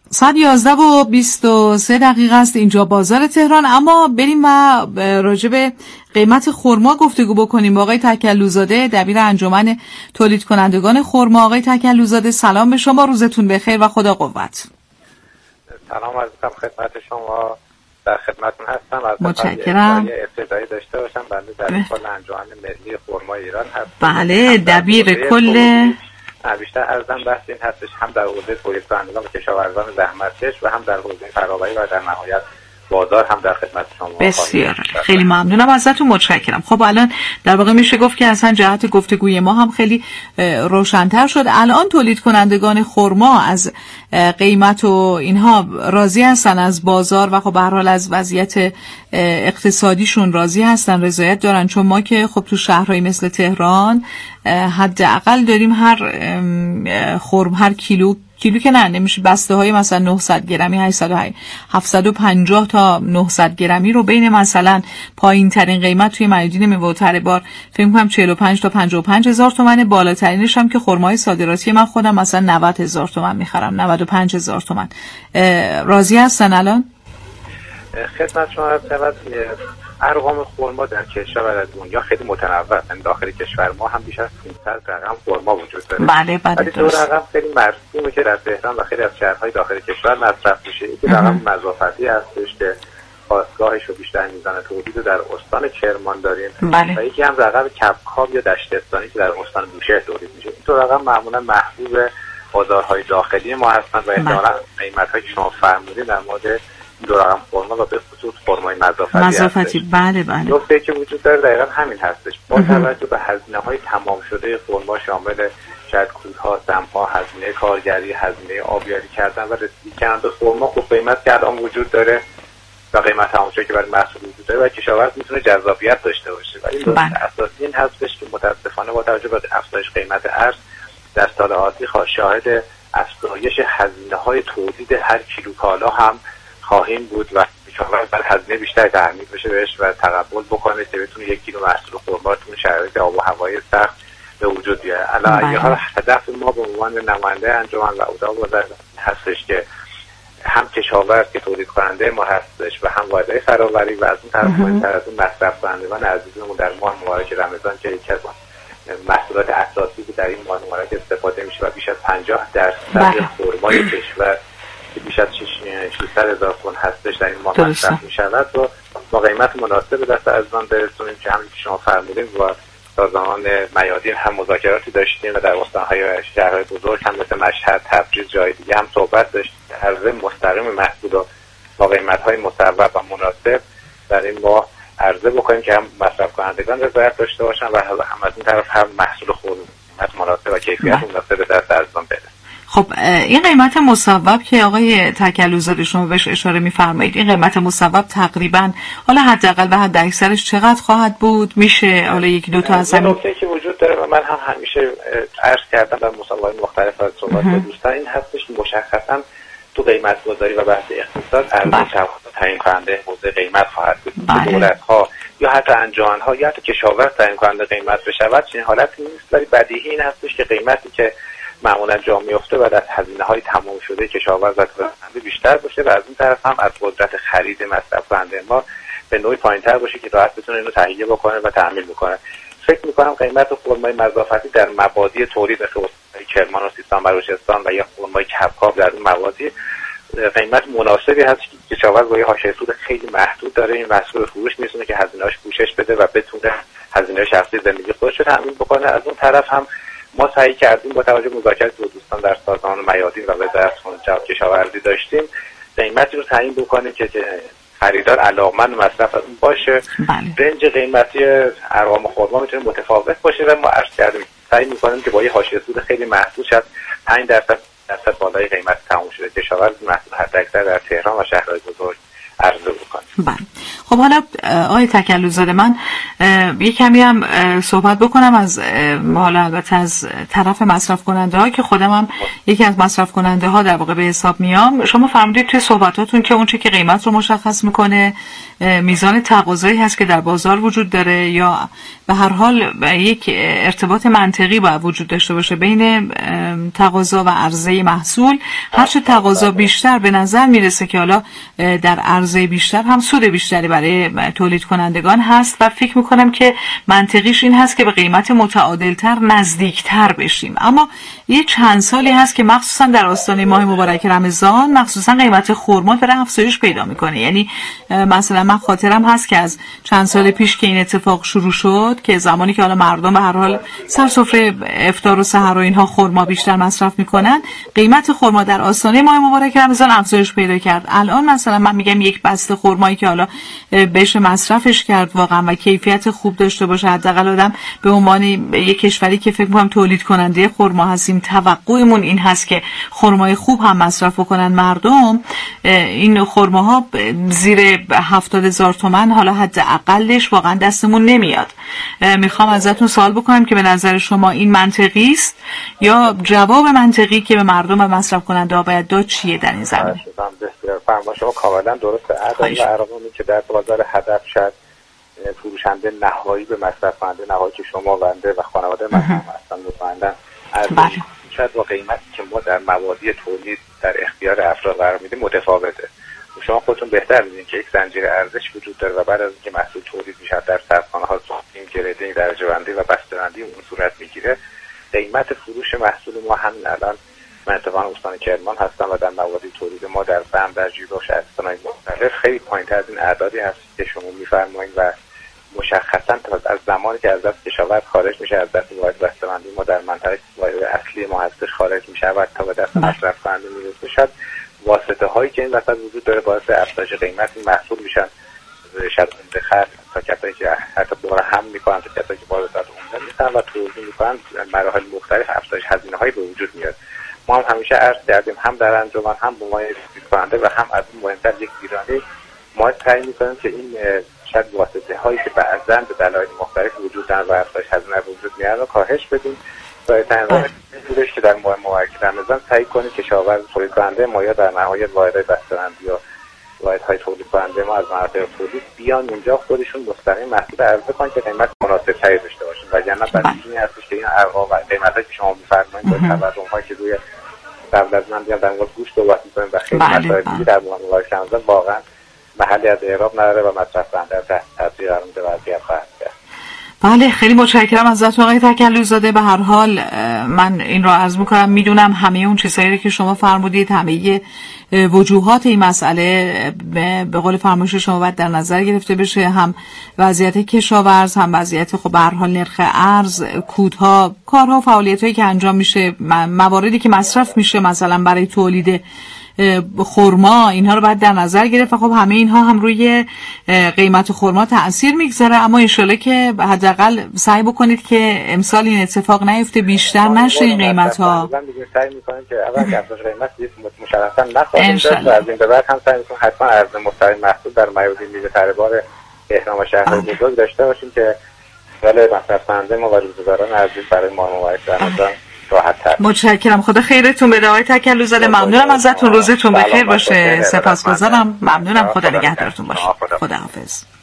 11:23 است اینجا بازار تهران. اما بریم و راجع به قیمت خرما گفتگو بکنیم با آقای تکلوزاده، دبیر انجمن تولید کنندگان خرما. آقای تکلوزاده سلام به شما، روزتون بخیر و خدا قوت. سلام عزیزم، خدمت شما، در خدمتتون هستم. متشکرم. ابتدایی داشته باشم. بنده در کل انجمن ملی خرما ایران هستم. بله، دبیر کل. بیشتر ارزم بحث این هستش هم در حوزه تولید کنندگان و کشاورزان زحمتکش و هم در حوزه فرآوری و در نهایت بازار هم در خدمت شما. بسیار خیلی ممنونم ازتون، متشکرم. خب الان در واقع میشه گفت که اصلا جهت گفتگوی ما هم خیلی روشن‌تر شد. الان تولید کنندگان خرما از قیمت و اینها راضی هستن از بازار و خب به هر حال از وضعیت اقتصادیشون راضی هستن، رضایت دارن؟ چون ما که خب تو شهرهای مثل تهران حداقل داریم هر کیلو که نمیشه، بسته های مثلا 900 گرمی 750 تا 900 گرمی رو بین مثلا پایین ترین قیمت توی میادین میوه‌تر بار فکر می‌کنم 45 تا 55 هزار تومانه، بالاترینش هم که خرمای صادراتی من خودم مثلا 90 هزار تومان میخرم، 95 هزار تومان. راضی هستن الان؟ خدمت شما عرض شود ارقام خرما در کشور و در دنیا خیلی متنوع. داخل کشور ما هم بیش از 500 رقم خرما وجود داره. بله ولی دو رقم خیلی مرسومه که در تهران و خیلی از شهرهای داخل کشور مصرف میشه. یکی رقم مضافتی هستش که خاصگاهش و بیشتر میزان تولید در استان کرمان داریم. بله. و یکی هم رقم کبکاب یا دشتستانی که در استان بوشهر تولید میشه. این دو رقم معمولا محبوب بازارهای داخلی ما هستند و احتمالاً قیمت‌هایی که شما فرمودید در مورد دو رقم خرما و به خصوص خرمای مضافتی. بله. نکته که وجود داره دقیقاً همین هستش. با توجه به هزینه‌های تمام شده خرما شامل شاید کودها، دم‌ها، هزینه کارگری، هزینه آبیاری کردن و رسیدگی کردن به خرما، خب قیمت که الان وجود داره و قیمت تمام شده که برای محصول وجود داره و کشاورز میتونه جذابیت داشته باشه. ولی نکته اساسی این هستش که متأسفانه با توجه به افزایش قیمت ارز در سال آتی شاهد افزایش هزینه‌های تولید هر کیلو کالا هم خواهیم بود و کشاورز باید هزینه بیشتر تحمیل بشه بهش و تقبل بکنه که بتونه یک کیلو محصول خرما تو شرایط آب و هوای سخت به وجود بیاره. علاوه بر هدف ما به عنوان نماینده انجمن و اتاق وزارت هستش که هم کشاورز که تولید کننده ما هستش و هم واحدهای فرآوری و از اون طرف مصرف کنندگان عزیزمون در ماه مبارک رمضان که یکی از محصولات اساسی که در این ماه مبارک استفاده میشه و بیش از 50% خرمای کشور که بیش از 600,000 تن هستش در این ماه مصرف میشود و با قیمت مناسب دست عزیزان برسونیم که همین که شما فرمودین و سازمان میادین هم مذاکراتی داشتیم و در استان‌های شهرهای بزرگ هم مثل مشهد، تبریز، جای دیگه هم صحبت داشتیم. عرضه مستقیم محصول با قیمت‌های مصوب و مناسب در این ماه عرضه بکنیم که هم مصرف کنندگان رضایت داشته باشن و هم از این طرف هم محصول قیمت مناسب و کیفیت مناسب به دست عزیزان برسه. خب این قیمت مصوب که آقای تکلوزاده شما بهش اشاره می‌فرمایید، این قیمت مصوب تقریباً حالا حداقل به حد اکثرش چقدر خواهد بود؟ میشه حالا یک دو تا از این نکته که وجود داره و من هم همیشه عرض کردم در مصاحبه‌های مختلف از صحبت با دوستان این هستش که مشخصاً تو قیمت گذاری و بحث اقتصاد ارزش تعیین کننده حوزه قیمت خواهد بود. دولت‌ها یا حتی انجمن‌ها یا حتی کشاورز تعیین کننده قیمت بشود چنین حالتی نیست، ولی بدیهی این هستش که قیمتی که معمولا جا میفته و از هزینه‌های تمام شده کشاورز و تولید بیشتر باشه و از این طرف هم از قدرت خرید مصرف کننده ما به نوعی پایین‌تر باشه که راحت بتونه اینو تهیه بکنه و تأمین بکنه. فکر می‌کنم قیمت خرمای مضافتی در مبادی تولید مثل کرمان و سیستان بلوچستان و یا خرمای کبکاب در این مبادی قیمت مناسبی هست که کشاورز با یه حاشیه سود خیلی محدود داره این محصول فروش می‌رسونه که هزینه‌اش پوشش بده و بتونه هزینه شخصی زندگی خودش رو تأمین بکنه. از اون طرف هم ما سعی کردیم با توجه به مذاکرات با دوستان در سازمان میادین و وزارت کشاورزی داشتیم قیمتی رو تعیین بکنیم که خریدار علاقمند مصرف از اون باشه. رنج قیمتی ارقام خرما میتونه متفاوت باشه و ما عرض کردیم سعی میکنیم که با یه حاشیه سود خیلی محدود شد 5% بالای قیمت تموم شده کشاورز محصول حداکثر در تهران و شهرهای بزرگ عرضه بکنیم. بله. خب حالا آقای تکلوزاده، من یک کمی هم صحبت بکنم از حالا البته از طرف مصرف کننده ها که خودم هم یکی از مصرف کننده ها در واقع به حساب میام. شما فرمودید توی صحبتاتون که اون چیزی که قیمت رو مشخص میکنه میزان تقاضایی هست که در بازار وجود داره، یا به هر حال یک ارتباط منطقی باید وجود داشته باشه بین تقاضا و عرضه محصول. هرچه تقاضا بیشتر به نظر میرسه که حالا در عرضه بیشتر هم سود بیشتری برای تولید کنندگان هست و فکر میکنم که منطقیش این هست که به قیمت متعادلتر نزدیکتر بشیم. اما یه چند سالی هست که مخصوصا در آستانه ماه مبارک رمضان مخصوصا قیمت خرما داره افزایش پیدا میکنه. یعنی مثلا من خاطرم هست که از چند سال پیش که این اتفاق شروع شد که زمانی که حالا مردم به هر حال سر سفره افطار و سحر و اینها خرما بیشتر مصرف میکنن، قیمت خرما در آستانه ماه مبارک رمضان افزایش پیدا کرد. الان مثلا من میگم یک بسته خرمایی که حالا بهش مصرفش کرد واقعا و کیفیت خوب داشته باشه، حداقل آدم به عنوان یک کشوری که فکر می‌کنم تولید کننده خرما هستیم توقعمون این هست که خرمای خوب هم مصرف کنن مردم. این خرماها زیر 70,000 تومان حالا حداقلش واقعا دستمون نمیاد. میخوام ازتون سوال بکنم که به نظر شما این منطقی است یا جواب منطقی که به مردم و مصرف کننده ها باید داد چیه در این زمینه؟ فرما شما کاملا درسته. اعداد و ارقامی که در بازار هدف شد فروشنده نهایی به مصرف کننده نهایی که شما بنده و خانواده مصرف هستن مطمئنا ارزش شد و قیمتی که ما در موادی تولید در اختیار افراد قرار میدیم متفاوته. شما خودتون بهتر میدونید که یک زنجیره ارزش وجود داره و بعد از اینکه محصول تولید میشه در سرخانه‌ها این گریدینگ درجه بندی و بسته‌بندی اون صورت میگیره، قیمت فروش محصول ما همین الان من اتفاقا استان کرمان هستم و در موادی تولید ما در بم در جیبه و شهرستان‌های مختلف خیلی پایین‌تر از این اعدادی هست که شما می‌فرمایید و مشخصاً از زمانی که از دست کشاورز خارج میشه، از دست واحد بسته‌بندی ما در منطقه واحد اصلی ما هستش خارج میشه و تا به دست مصرف کننده میرسه، شاید واسطه هایی که این وسط وجود داره باعث افزایش قیمت این محصول میشن. شاید اندخار تا کسایی که حتی دوباره هم میکنن تا کسایی که بالا داد اونجا میشن و توضیح میکنن مراحل مختلف افزایش هزینه هایی به وجود میاد. ما هم همیشه عرض کردیم هم در انجمن هم به عنوان تولید کننده و هم از اون مهمتر یک ایرانی ما تعیین میکنیم که این شاید واسطه هایی که بعضا به دلایل مختلف وجود دارن و افزایش هزینه به وجود میارن رو کاهش بدیم. برای تنظیم بودش که در ماه مبارک رمضان سعی کنید که کشاورز تولید کننده ما یا در نهایت واحدهای بسته‌بندی یا واحدهای تولید کننده ما از مناطق تولید بیان اونجا خودشون مستقیم محصول عرضه کنن که قیمت مناسب‌تری داشته باشن. وگرنه بدیهی هستش که این قیمتایی که شما می‌فرمایید با تورم‌هایی که روی قبل از من در مورد گوشت صحبت می‌کنیم و خیلی مسائل دیگه در ماه مبارک رمضان واقعا محلی از اعراب نداره و مصرف کننده تحت تاثیر قرار میده و اذیت خواهد کرد. بله، خیلی متشکرم ازتون آقای تکلوزاده. به هر حال من این را عرض میکنم میدونم همه اون چیزایی که شما فرمودید، همه وجوهات این مسئله به قول فرمایش شما باید در نظر گرفته بشه، هم وضعیت کشاورز، هم وضعیت خب به هر حال نرخ ارز، کودها، کارها، فعالیتایی که انجام میشه، مواردی که مصرف میشه مثلا برای تولید خرما، اینها رو باید در نظر گرفت و خب همه اینها هم روی قیمت خرما تأثیر میگذاره. اما انشالله که حداقل سعی بکنید که امسال این اتفاق نیفته، بیشتر نشه این قیمت ها. سعی میکنیم که اول که افزایش قیمت مشخصا نخواهیم داشت و از این به بعد هم سعی میکنیم حتما عرضه مستقیم محصول در میادین میوه طلب‌بار تهران و شهرهای بزرگ داشته باشیم که ولی مصرف کننده ما و روزگاران عزیز برای ماه مبارک رمضان راحت‌تر. متشکرم، خدا خیرتون بده آقای تکلوزاده. ممنونم ازتون، روزتون بخیر باشه. سپاسگزارم، ممنونم، خدا نگهدارتون باشه. خداحافظ.